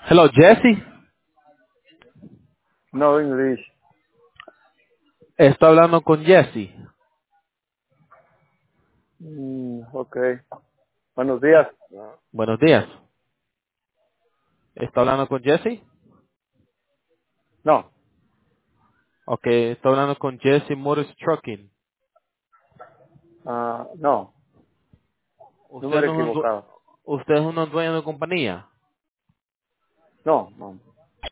Hello, Jesse. No English. Estoy hablando con Jesse. Ok. Buenos días. Buenos días. ¿Está hablando con Jesse? No. Ok, estoy hablando con Jesse Motors Trucking. No. Usted Número no es equivocado. usted es un dueño de compañía. No, no.